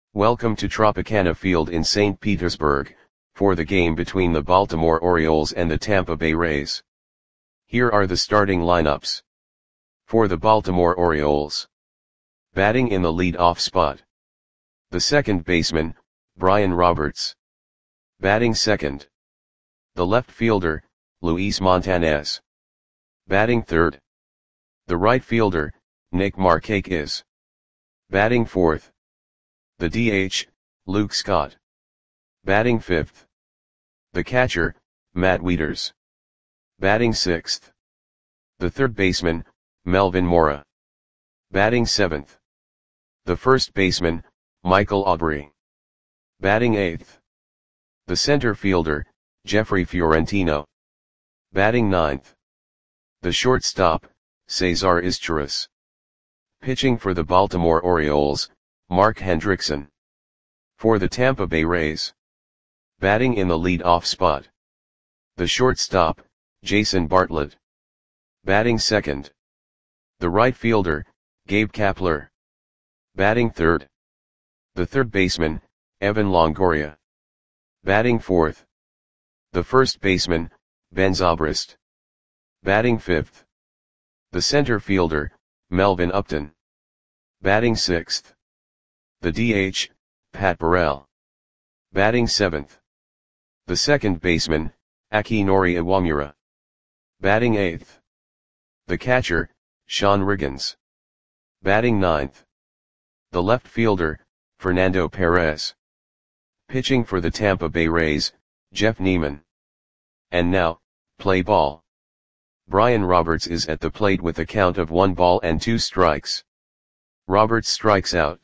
Welcome to Tropicana Field in St. Petersburg, for the game between the Baltimore Orioles and the Tampa Bay Rays. Here are the starting lineups. For the Baltimore Orioles. Batting in the lead-off spot. The second baseman, Brian Roberts. Batting second. The left fielder, Luis Montanez. Batting third. The right fielder, Nick Markakis. Batting fourth. The DH, Luke Scott. Batting fifth. The catcher, Matt Wieters. Batting sixth. The third baseman, Melvin Mora. Batting seventh. The first baseman, Michael Aubrey. Batting eighth. The center fielder, Jeffrey Fiorentino. Batting ninth. The shortstop, Cesar Izturis. Pitching for the Baltimore Orioles, Mark Hendrickson. For the Tampa Bay Rays. Batting in the lead-off spot. The shortstop, Jason Bartlett. Batting second. The right fielder, Gabe Kapler. Batting third. The third baseman, Evan Longoria. Batting fourth. The first baseman, Ben Zobrist. Batting fifth. The center fielder, Melvin Upton. Batting sixth. The DH, Pat Burrell. Batting seventh. The second baseman, Akinori Iwamura. Batting eighth. The catcher, Sean Riggins. Batting ninth. The left fielder, Fernando Perez. Pitching for the Tampa Bay Rays, Jeff Neiman. And now, play ball. Brian Roberts is at the plate with a count of 1 ball and 2 strikes. Roberts strikes out.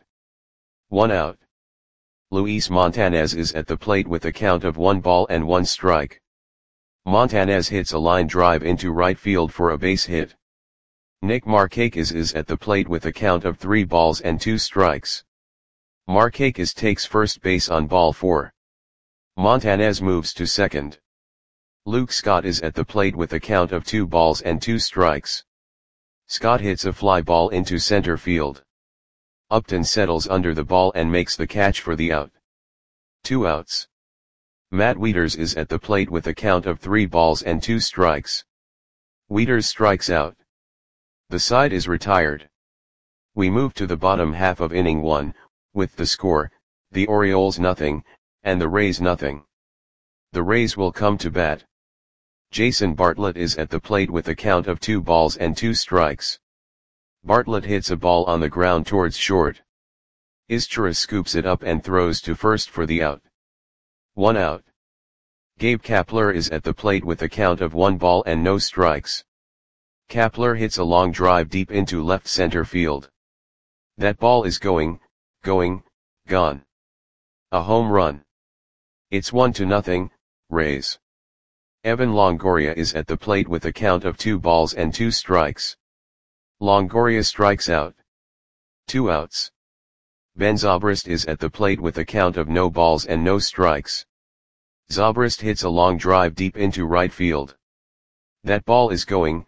1 out. Luis Montanez is at the plate with a count of 1 ball and 1 strike. Montanez hits a line drive into right field for a base hit. Nick Markakis is at the plate with a count of 3 balls and 2 strikes. Markakis takes first base on ball 4. Montanez moves to second. Luke Scott is at the plate with a count of 2 balls and 2 strikes. Scott hits a fly ball into center field. Upton settles under the ball and makes the catch for the out. 2 outs. Matt Wieters is at the plate with a count of 3 balls and 2 strikes. Wieters strikes out. The side is retired. We move to the bottom half of inning 1, with the score, the Orioles nothing, and the Rays nothing. The Rays will come to bat. Jason Bartlett is at the plate with a count of 2 balls and 2 strikes. Bartlett hits a ball on the ground towards short. Izturis scoops it up and throws to first for the out. 1 out. Gabe Kapler is at the plate with a count of 1 ball and no strikes. Kapler hits a long drive deep into left center field. That ball is gone. A home run. It's 1-0, Rays. Evan Longoria is at the plate with a count of 2 balls and 2 strikes. Longoria strikes out. 2 outs. Ben Zobrist is at the plate with a count of no balls and no strikes. Zobrist hits a long drive deep into right field. That ball is gone.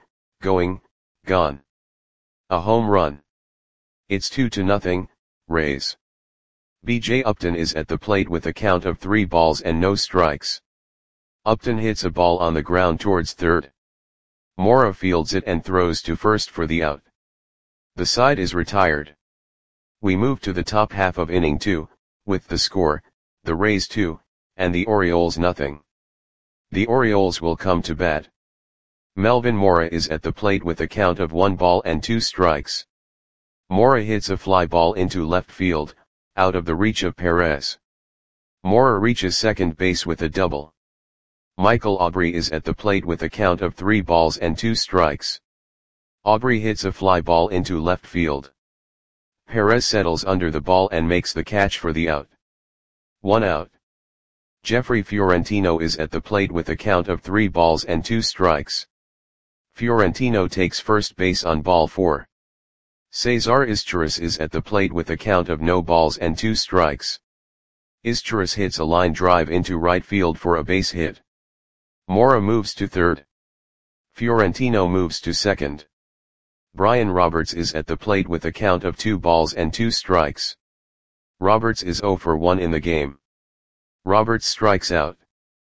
A home run. It's 2-0, Rays. B.J. Upton is at the plate with a count of 3 balls and no strikes. Upton hits a ball on the ground towards third. Mora fields it and throws to first for the out. The side is retired. We move to the top half of inning 2, with the score, the Rays 2, and the Orioles nothing. The Orioles will come to bat. Melvin Mora is at the plate with a count of 1 ball and 2 strikes. Mora hits a fly ball into left field, out of the reach of Perez. Mora reaches second base with a double. Michael Aubrey is at the plate with a count of 3 balls and 2 strikes. Aubrey hits a fly ball into left field. Perez settles under the ball and makes the catch for the out. 1 out. Jeffrey Fiorentino is at the plate with a count of 3 balls and 2 strikes. Fiorentino takes first base on ball 4. Cesar Izturis is at the plate with a count of no balls and 2 strikes. Izturis hits a line drive into right field for a base hit. Mora moves to third. Fiorentino moves to second. Brian Roberts is at the plate with a count of 2 balls and 2 strikes. Roberts is 0 for 1 in the game. Roberts strikes out.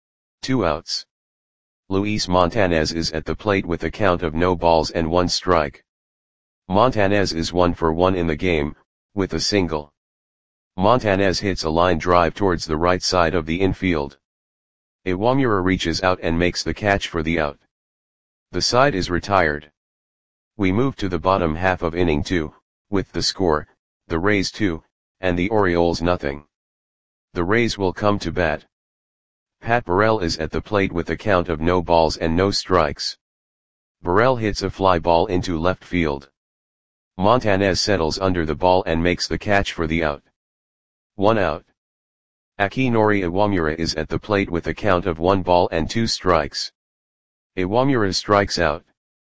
2 outs. Luis Montanez is at the plate with a count of no balls and 1 strike. Montanez is 1 for 1 in the game, with a single. Montanez hits a line drive towards the right side of the infield. Iwamura reaches out and makes the catch for the out. The side is retired. We move to the bottom half of inning 2, with the score, the Rays 2, and the Orioles nothing. The Rays will come to bat. Pat Burrell is at the plate with a count of no balls and no strikes. Burrell hits a fly ball into left field. Montanez settles under the ball and makes the catch for the out. 1 out. Akinori Iwamura is at the plate with a count of 1 ball and 2 strikes. Iwamura strikes out.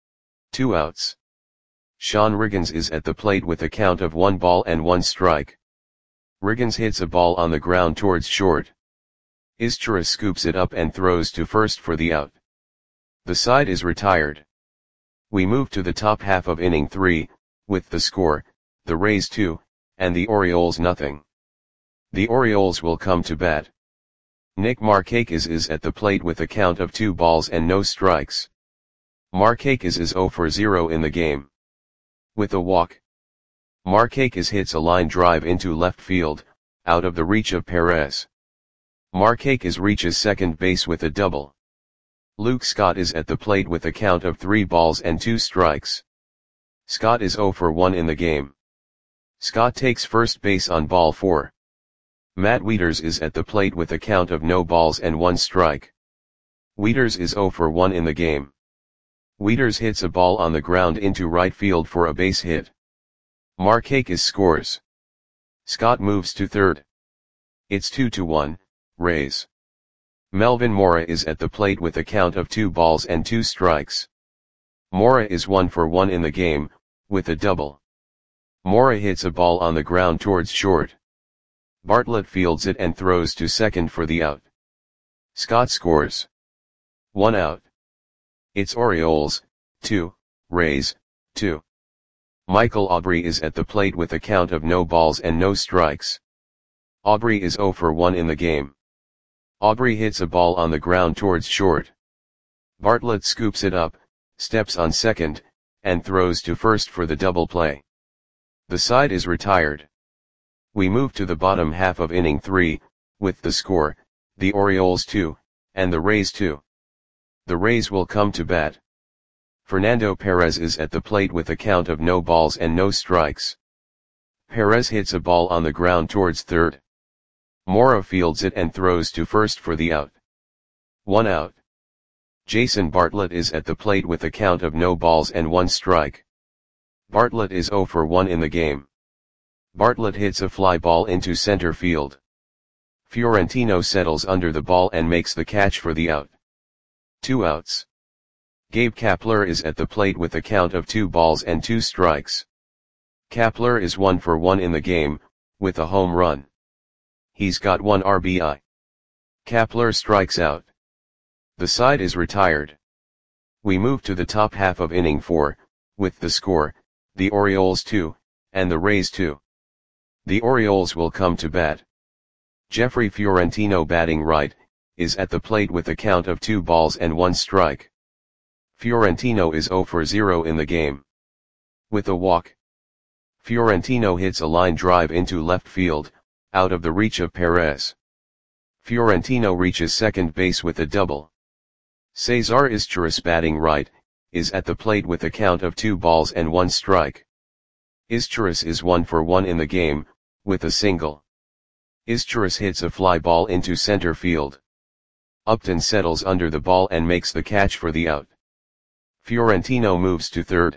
2 outs. Sean Riggins is at the plate with a count of 1 ball and 1 strike. Riggins hits a ball on the ground towards short. Izturis scoops it up and throws to first for the out. The side is retired. We move to the top half of inning 3, with the score, the Rays 2, and the Orioles nothing. The Orioles will come to bat. Nick Markakis is at the plate with a count of 2 balls and no strikes. Markakis is 0 for 0 in the game. With a walk. Markakis hits a line drive into left field, out of the reach of Perez. Markakis reaches second base with a double. Luke Scott is at the plate with a count of 3 balls and 2 strikes. Scott is 0 for 1 in the game. Scott takes first base on ball 4. Matt Wieters is at the plate with a count of no balls and 1 strike. Wieters is 0 for 1 in the game. Wieters hits a ball on the ground into right field for a base hit. Markakis scores. Scott moves to third. It's 2-1, Rays. Melvin Mora is at the plate with a count of 2 balls and 2 strikes. Mora is 1 for 1 in the game, with a double. Mora hits a ball on the ground towards short. Bartlett fields it and throws to second for the out. Scott scores. 1 out. It's Orioles, 2, Rays, 2. Michael Aubrey is at the plate with a count of no balls and no strikes. Aubrey is 0 for 1 in the game. Aubrey hits a ball on the ground towards short. Bartlett scoops it up, steps on second, and throws to first for the double play. The side is retired. We move to the bottom half of inning 3, with the score, the Orioles 2, and the Rays 2. The Rays will come to bat. Fernando Perez is at the plate with a count of no balls and no strikes. Perez hits a ball on the ground towards third. Mora fields it and throws to first for the out. 1 out. Jason Bartlett is at the plate with a count of no balls and 1 strike. Bartlett is 0 for 1 in the game. Bartlett hits a fly ball into center field. Fiorentino settles under the ball and makes the catch for the out. 2 outs. Gabe Kapler is at the plate with a count of 2 balls and 2 strikes. Kapler is 1 for 1 in the game, with a home run. He's got 1 RBI. Kapler strikes out. The side is retired. We move to the top half of inning 4, with the score, the Orioles 2, and the Rays 2. The Orioles will come to bat. Jeffrey Fiorentino batting right, is at the plate with a count of 2 balls and 1 strike. Fiorentino is 0 for 0 in the game. With a walk. Fiorentino hits a line drive into left field, out of the reach of Perez. Fiorentino reaches second base with a double. Cesar Izturis batting right, is at the plate with a count of 2 balls and 1 strike. Izturis is 1 for 1 in the game, with a single. Izturis hits a fly ball into center field. Upton settles under the ball and makes the catch for the out. Fiorentino moves to third.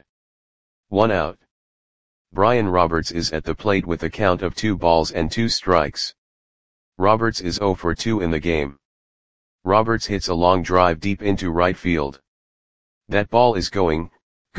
1 out. Brian Roberts is at the plate with a count of 2 balls and 2 strikes. Roberts is 0 for 2 in the game. Roberts hits a long drive deep into right field. That ball is gone.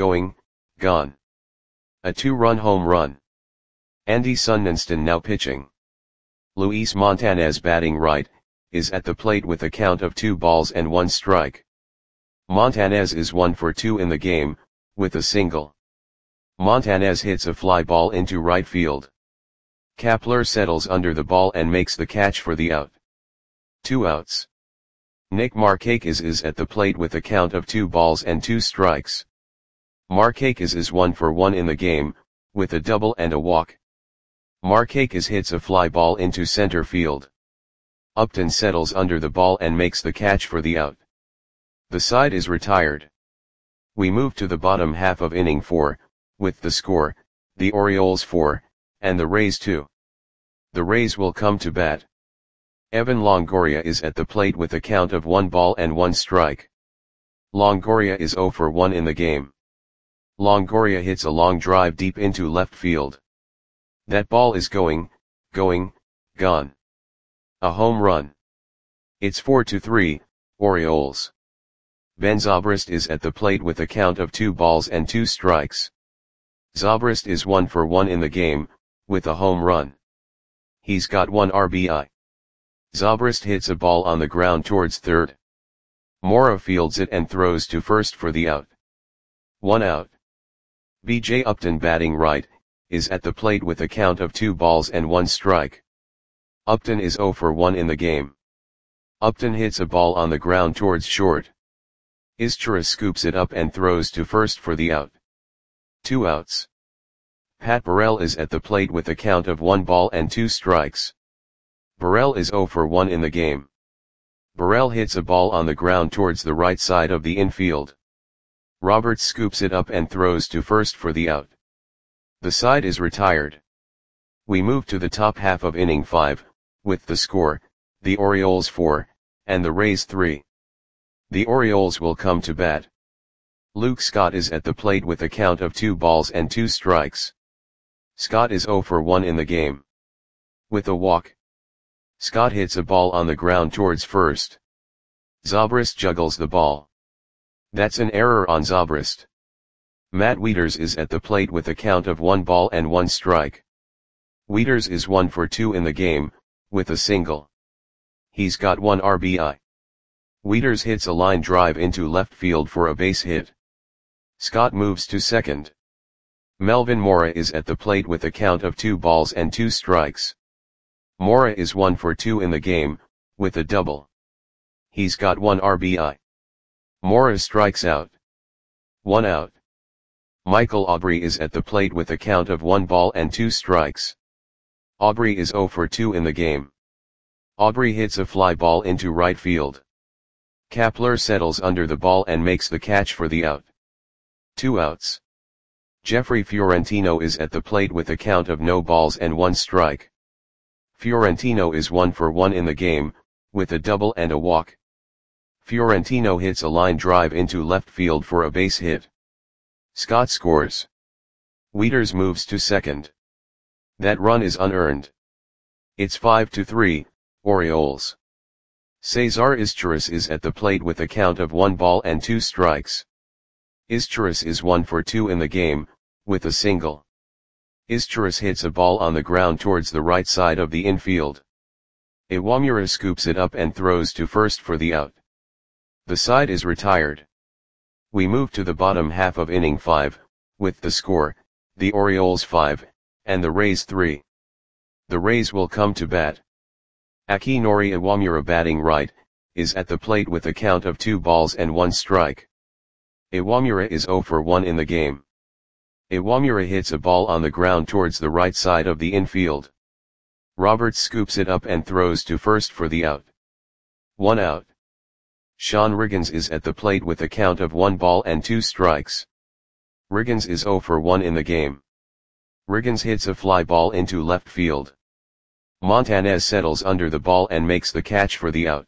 A 2-run home run. Andy Sundenston now pitching. Luis Montanez batting right, is at the plate with a count of 2 balls and 1 strike. Montanez is 1 for 2 in the game, with a single. Montanez hits a fly ball into right field. Kapler settles under the ball and makes the catch for the out. 2 outs. Nick Markakis is at the plate with a count of 2 balls and 2 strikes. Markakis is 1 for 1 in the game, with a double and a walk. Markakis hits a fly ball into center field. Upton settles under the ball and makes the catch for the out. The side is retired. We move to the bottom half of inning 4, with the score, the Orioles 4, and the Rays 2. The Rays will come to bat. Evan Longoria is at the plate with a count of 1 ball and 1 strike. Longoria is 0 for 1 in the game. Longoria hits a long drive deep into left field. That ball is gone. A home run. It's 4-3, Orioles. Ben Zobrist is at the plate with a count of 2 balls and 2 strikes. Zobrist is 1 for 1 in the game, with a home run. He's got 1 RBI. Zobrist hits a ball on the ground towards third. Mora fields it and throws to first for the out. 1 out. B.J. Upton, batting right, is at the plate with a count of 2 balls and 1 strike. Upton is 0 for 1 in the game. Upton hits a ball on the ground towards short. Izturis scoops it up and throws to first for the out. 2 outs. Pat Burrell is at the plate with a count of 1 ball and 2 strikes. Burrell is 0 for 1 in the game. Burrell hits a ball on the ground towards the right side of the infield. Roberts scoops it up and throws to first for the out. The side is retired. We move to the top half of inning 5, with the score, the Orioles 4, and the Rays 3. The Orioles will come to bat. Luke Scott is at the plate with a count of 2 balls and 2 strikes. Scott is 0 for 1 in the game. With a walk. Scott hits a ball on the ground towards first. Zobrist juggles the ball. That's an error on Zobrist. Matt Wieters is at the plate with a count of 1 ball and 1 strike. Wieters is 1 for 2 in the game, with a single. He's got 1 RBI. Wieters hits a line drive into left field for a base hit. Scott moves to second. Melvin Mora is at the plate with a count of 2 balls and 2 strikes. Mora is 1 for 2 in the game, with a double. He's got 1 RBI. Mora strikes out. 1 out. Michael Aubrey is at the plate with a count of 1 ball and 2 strikes. Aubrey is 0 for 2 in the game. Aubrey hits a fly ball into right field. Kapler settles under the ball and makes the catch for the out. 2 outs. Jeffrey Fiorentino is at the plate with a count of no balls and 1 strike. Fiorentino is 1 for 1 in the game, with a double and a walk. Fiorentino hits a line drive into left field for a base hit. Scott scores. Wieters moves to second. That run is unearned. It's 5-3, Orioles. Cesar Izturis is at the plate with a count of 1 ball and 2 strikes. Izturis is 1 for 2 in the game, with a single. Izturis hits a ball on the ground towards the right side of the infield. Iwamura scoops it up and throws to first for the out. The side is retired. We move to the bottom half of inning 5, with the score, the Orioles 5, and the Rays 3. The Rays will come to bat. Akinori Iwamura, batting right, is at the plate with a count of 2 balls and 1 strike. Iwamura is 0 for 1 in the game. Iwamura hits a ball on the ground towards the right side of the infield. Roberts scoops it up and throws to first for the out. 1 out. Sean Riggins is at the plate with a count of 1 ball and 2 strikes. Riggins is 0 for 1 in the game. Riggins hits a fly ball into left field. Montanez settles under the ball and makes the catch for the out.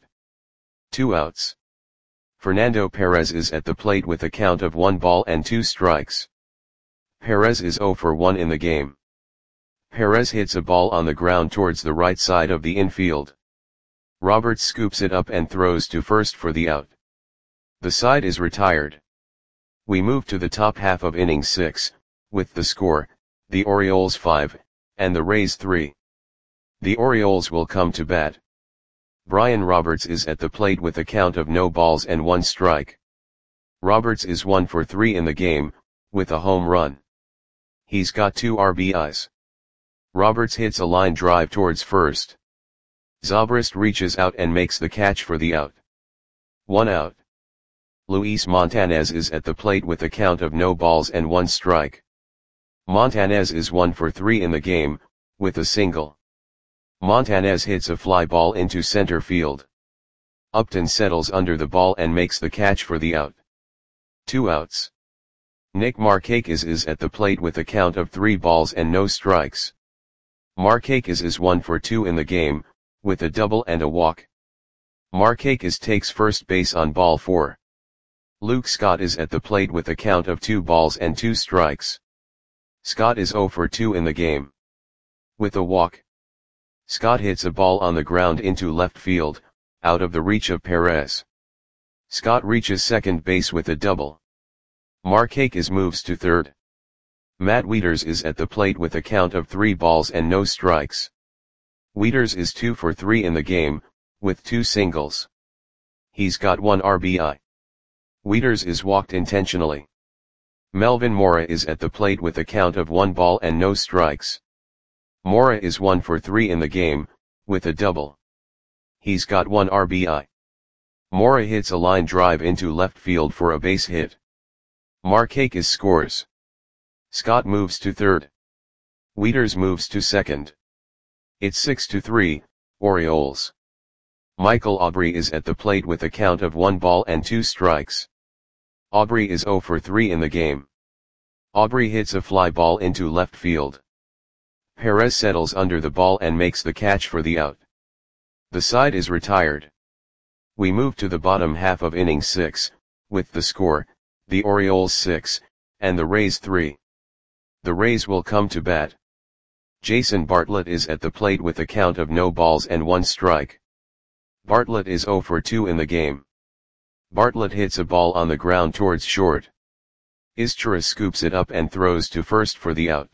2 outs. Fernando Perez is at the plate with a count of 1 ball and 2 strikes. Perez is 0 for 1 in the game. Perez hits a ball on the ground towards the right side of the infield. Roberts scoops it up and throws to first for the out. The side is retired. We move to the top half of inning 6, with the score, the Orioles 5, and the Rays 3. The Orioles will come to bat. Brian Roberts is at the plate with a count of no balls and 1 strike. Roberts is 1 for 3 in the game, with a home run. He's got 2 RBIs. Roberts hits a line drive towards first. Zobrist reaches out and makes the catch for the out. 1 out. Luis Montanez is at the plate with a count of no balls and 1 strike. Montanez is 1 for 3 in the game, with a single. Montanez hits a fly ball into center field. Upton settles under the ball and makes the catch for the out. 2 outs. Nick Markakis is at the plate with a count of 3 balls and no strikes. Markakis is 1 for 2 in the game, with a double and a walk. Markakis takes first base on ball 4. Luke Scott is at the plate with a count of 2 balls and 2 strikes. Scott is 0 for 2 in the game. With a walk. Scott hits a ball on the ground into left field, out of the reach of Perez. Scott reaches second base with a double. Markakis moves to third. Matt Wieters is at the plate with a count of 3 balls and no strikes. Wieters is 2 for 3 in the game, with 2 singles. He's got 1 RBI. Wieters is walked intentionally. Melvin Mora is at the plate with a count of 1 ball and no strikes. Mora is 1 for 3 in the game, with a double. He's got 1 RBI. Mora hits a line drive into left field for a base hit. Markakis scores. Scott moves to third. Wieters moves to second. It's 6-3, Orioles. Michael Aubrey is at the plate with a count of 1 ball and 2 strikes. Aubrey is 0 for 3 in the game. Aubrey hits a fly ball into left field. Perez settles under the ball and makes the catch for the out. The side is retired. We move to the bottom half of inning 6, with the score, the Orioles 6, and the Rays 3. The Rays will come to bat. Jason Bartlett is at the plate with a count of no balls and 1 strike. Bartlett is 0 for 2 in the game. Bartlett hits a ball on the ground towards short. Izturis scoops it up and throws to first for the out.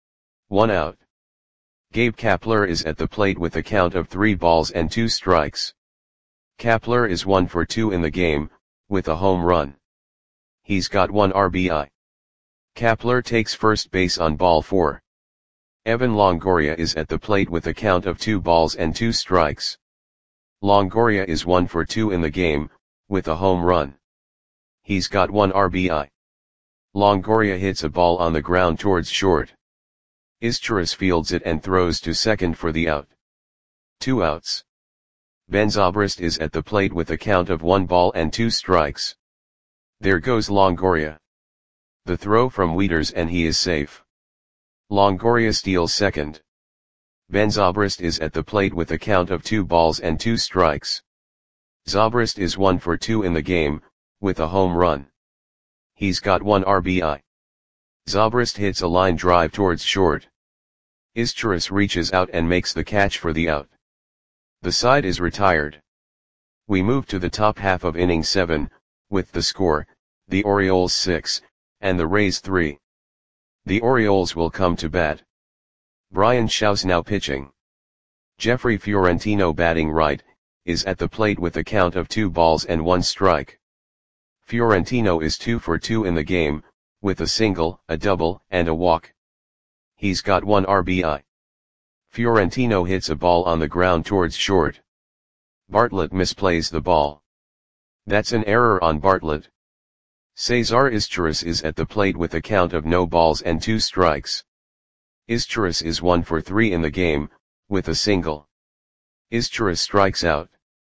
1 out. Gabe Kapler is at the plate with a count of 3 balls and 2 strikes. Kapler is 1 for 2 in the game, with a home run. He's got 1 RBI. Kapler takes first base on ball 4. Evan Longoria is at the plate with a count of 2 balls and 2 strikes. Longoria is 1 for 2 in the game, with a home run. He's got 1 RBI. Longoria hits a ball on the ground towards short. Izturis fields it and throws to second for the out. 2 outs. Ben Zobrist is at the plate with a count of 1 ball and 2 strikes. There goes Longoria. The throw from Wieters and he is safe. Longoria steals second. Ben Zobrist is at the plate with a count of 2 balls and 2 strikes. Zobrist is 1 for 2 in the game, with a home run. He's got 1 RBI. Zobrist hits a line drive towards short. Izturis reaches out and makes the catch for the out. The side is retired. We move to the top half of inning 7, with the score, the Orioles 6, and the Rays 3. The Orioles will come to bat. Brian Shaw's now pitching. Jeffrey Fiorentino batting right, is at the plate with a count of 2 balls and 1 strike. Fiorentino is 2 for 2 in the game, with a single, a double, and a walk. He's got 1 RBI. Fiorentino hits a ball on the ground towards short. Bartlett misplays the ball. That's an error on Bartlett. Cesar Izturis is at the plate with a count of no balls and 2 strikes. Izturis is 1 for 3 in the game, with a single. Izturis strikes out.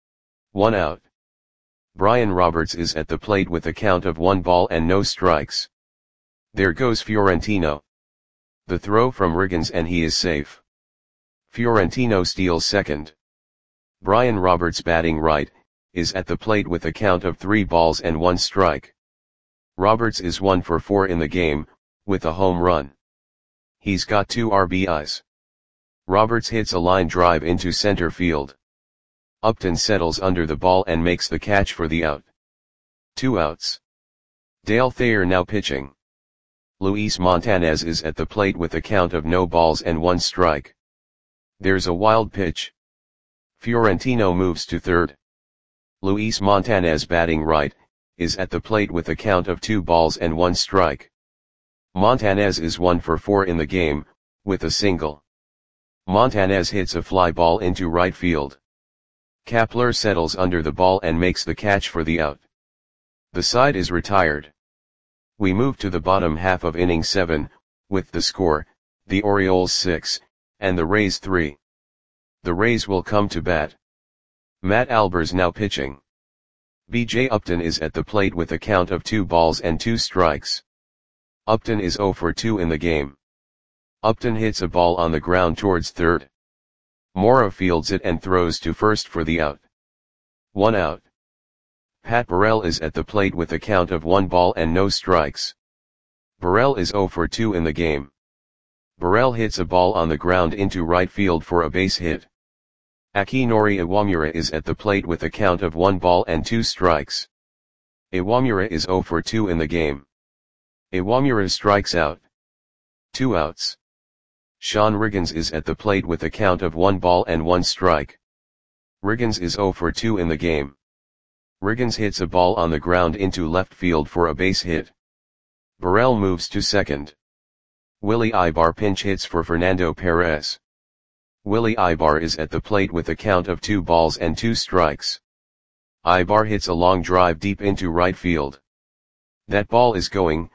1 out. Brian Roberts is at the plate with a count of 1 ball and no strikes. There goes Fiorentino. The throw from Riggins and he is safe. Fiorentino steals second. Brian Roberts batting right, is at the plate with a count of 3 balls and 1 strike. Roberts is 1 for 4 in the game, with a home run. He's got 2 RBIs. Roberts hits a line drive into center field. Upton settles under the ball and makes the catch for the out. 2 outs. Dale Thayer now pitching. Luis Montanez is at the plate with a count of no balls and 1 strike. There's a wild pitch. Fiorentino moves to third. Luis Montanez batting right, is at the plate with a count of 2 balls and 1 strike. Montanez is 1 for 4 in the game, with a single. Montanez hits a fly ball into right field. Kapler settles under the ball and makes the catch for the out. The side is retired. We move to the bottom half of inning 7, with the score, the Orioles 6, and the Rays 3. The Rays will come to bat. Matt Albers now pitching. B.J. Upton is at the plate with a count of 2 balls and 2 strikes. Upton is 0 for 2 in the game. Upton hits a ball on the ground towards third. Mora fields it and throws to first for the out. 1 out. Pat Burrell is at the plate with a count of 1 ball and no strikes. Burrell is 0 for 2 in the game. Burrell hits a ball on the ground into right field for a base hit. Akinori Iwamura is at the plate with a count of 1 ball and 2 strikes. Iwamura is 0 for 2 in the game. Iwamura strikes out. 2 outs. Sean Riggins is at the plate with a count of 1 ball and 1 strike. Riggins is 0 for 2 in the game. Riggins hits a ball on the ground into left field for a base hit. Burrell moves to second. Willie Ibar pinch hits for Fernando Perez. Willie Ibar is at the plate with a count of 2 balls and 2 strikes. Ibar hits a long drive deep into right field. That ball is going,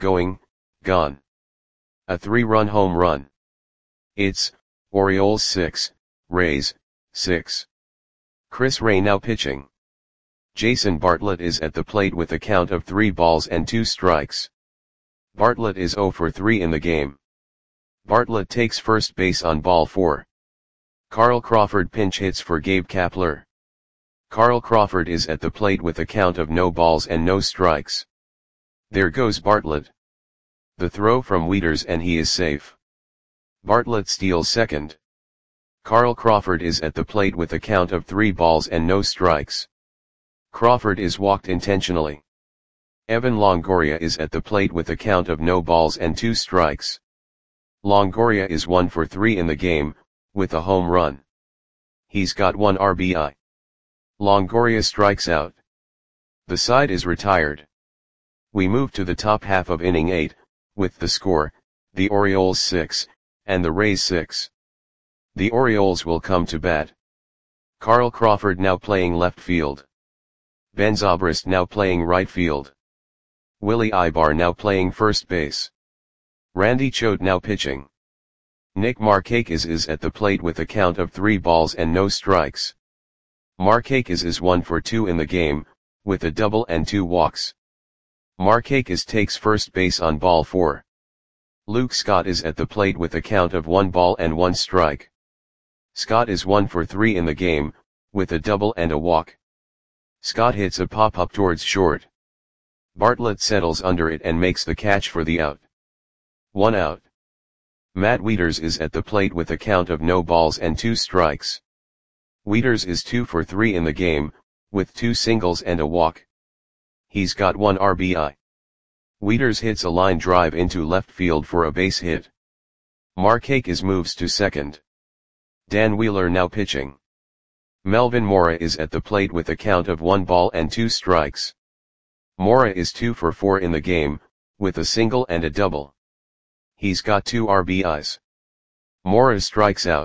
gone. A 3-run home run. It's Orioles 6, Rays 6. Chris Ray now pitching. Jason Bartlett is at the plate with a count of 3 balls and 2 strikes. Bartlett is 0 for 3 in the game. Bartlett takes first base on ball 4. Carl Crawford pinch hits for Gabe Kapler. Carl Crawford is at the plate with a count of no balls and no strikes. There goes Bartlett. The throw from Wieters and he is safe. Bartlett steals second. Carl Crawford is at the plate with a count of 3 balls and no strikes. Crawford is walked intentionally. Evan Longoria is at the plate with a count of no balls and 2 strikes. Longoria is 1 for 3 in the game, with a home run. He's got 1 RBI. Longoria strikes out. The side is retired. We move to the top half of inning 8, with the score, the Orioles 6, and the Rays 6. The Orioles will come to bat. Carl Crawford now playing left field. Ben Zobrist now playing right field. Willie Ibar now playing first base. Randy Choate now pitching. Nick Markakis is at the plate with a count of 3 balls and no strikes. Markakis is 1 for 2 in the game, with a double and 2 walks. Markakis takes first base on ball 4. Luke Scott is at the plate with a count of 1 ball and 1 strike. Scott is 1 for 3 in the game, with a double and a walk. Scott hits a pop-up towards short. Bartlett settles under it and makes the catch for the out. 1 out. Matt Wieters is at the plate with a count of no balls and 2 strikes. Wieters is 2 for 3 in the game, with 2 singles and a walk. He's got 1 RBI. Wieters hits a line drive into left field for a base hit. Markakis moves to second. Dan Wheeler now pitching. Melvin Mora is at the plate with a count of 1 ball and 2 strikes. Mora is 2 for 4 in the game, with a single and a double. He's got 2 RBIs. Mora strikes out.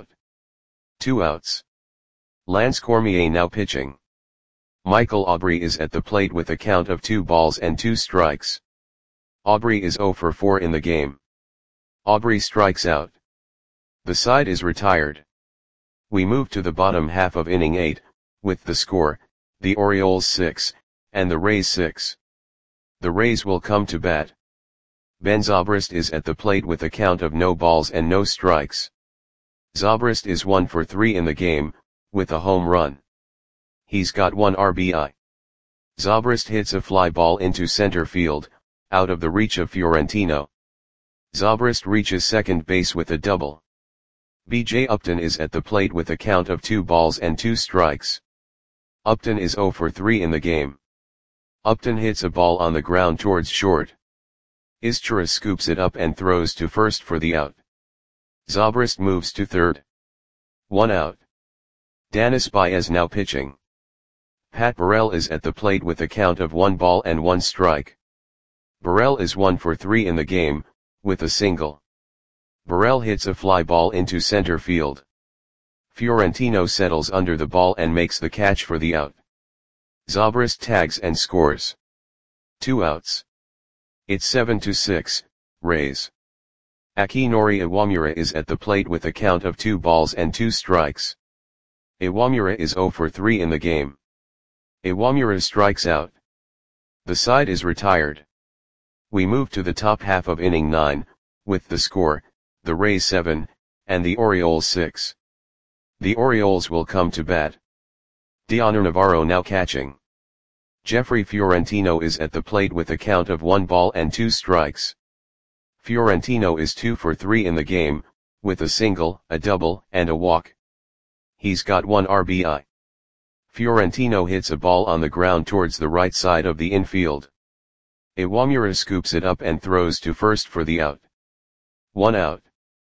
2 outs. Lance Cormier now pitching. Michael Aubrey is at the plate with a count of 2 balls and 2 strikes. Aubrey is 0 for 4 in the game. Aubrey strikes out. The side is retired. We move to the bottom half of inning 8, with the score, the Orioles 6, and the Rays 6. The Rays will come to bat. Ben Zobrist is at the plate with a count of no balls and no strikes. Zobrist is 1 for 3 in the game, with a home run. He's got 1 RBI. Zobrist hits a fly ball into center field, out of the reach of Fiorentino. Zobrist reaches second base with a double. B.J. Upton is at the plate with a count of 2 balls and 2 strikes. Upton is 0 for 3 in the game. Upton hits a ball on the ground towards short. Izchira scoops it up and throws to first for the out. Zobrist moves to third. 1 out. Danis Baez now pitching. Pat Burrell is at the plate with a count of 1 ball and 1 strike. Burrell is 1 for 3 in the game, with a single. Burrell hits a fly ball into center field. Fiorentino settles under the ball and makes the catch for the out. Zobrist tags and scores. 2 outs. It's 7-6, Rays. Akinori Iwamura is at the plate with a count of 2 balls and 2 strikes. Iwamura is 0 for 3 in the game. Iwamura strikes out. The side is retired. We move to the top half of inning 9, with the score, the Rays 7, and the Orioles 6. The Orioles will come to bat. Dioner Navarro now catching. Jeffrey Fiorentino is at the plate with a count of 1 ball and 2 strikes. Fiorentino is 2 for 3 in the game, with a single, a double, and a walk. He's got 1 RBI. Fiorentino hits a ball on the ground towards the right side of the infield. Iwamura scoops it up and throws to first for the out. 1 out.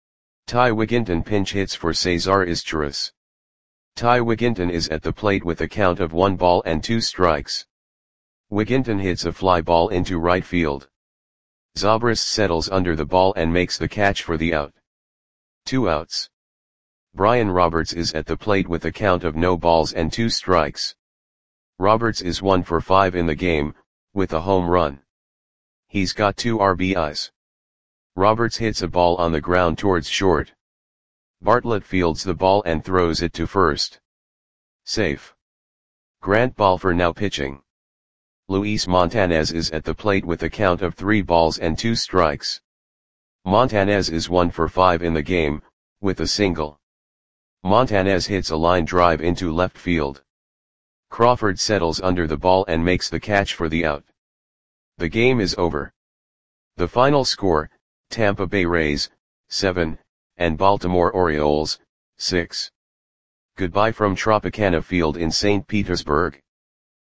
Ty Wigginton pinch hits for Cesar Izturis. Ty Wigginton is at the plate with a count of 1 ball and 2 strikes. Wigginton hits a fly ball into right field. Zobrist settles under the ball and makes the catch for the out. 2 outs. Brian Roberts is at the plate with a count of no balls and 2 strikes. Roberts is 1 for 5 in the game, with a home run. He's got 2 RBIs. Roberts hits a ball on the ground towards short. Bartlett fields the ball and throws it to first. Safe. Grant Balfour now pitching. Luis Montanez is at the plate with a count of 3 balls and 2 strikes. Montanez is 1 for 5 in the game, with a single. Montanez hits a line drive into left field. Crawford settles under the ball and makes the catch for the out. The game is over. The final score, Tampa Bay Rays, 7, and Baltimore Orioles, 6. Goodbye from Tropicana Field in St. Petersburg.